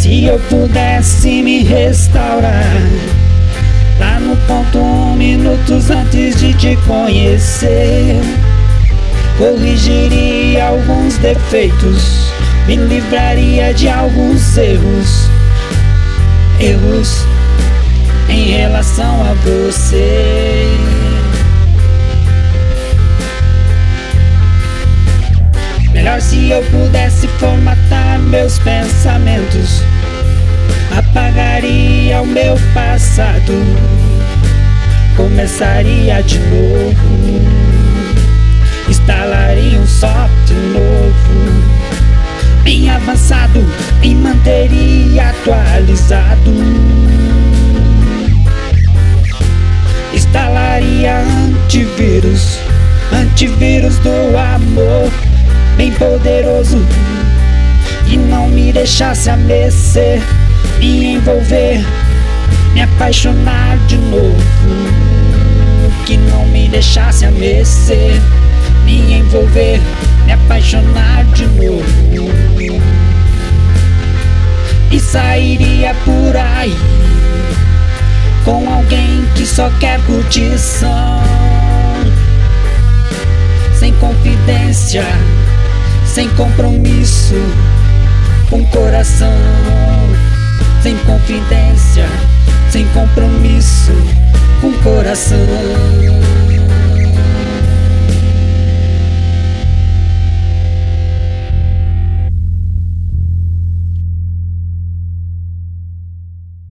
Se eu pudesse me restaurar lá no ponto 1 minutos antes de te conhecer, corrigiria alguns defeitos, me livraria de alguns erros em relação a você. Melhor se eu pudesse formatar meus pensamentos, apagaria o meu passado, começaria de novo, instalaria um software novo, bem avançado, e manteria atualizado. Instalaria antivírus do amor, bem poderoso, e não me deixasse ameaçar, me envolver, me apaixonar de novo, que não me deixasse ameaçar, me envolver, me apaixonar de novo, e sairia por aí com alguém que só quer curtição, sem confidência, sem compromisso com coração, sem confidência, sem compromisso com coração.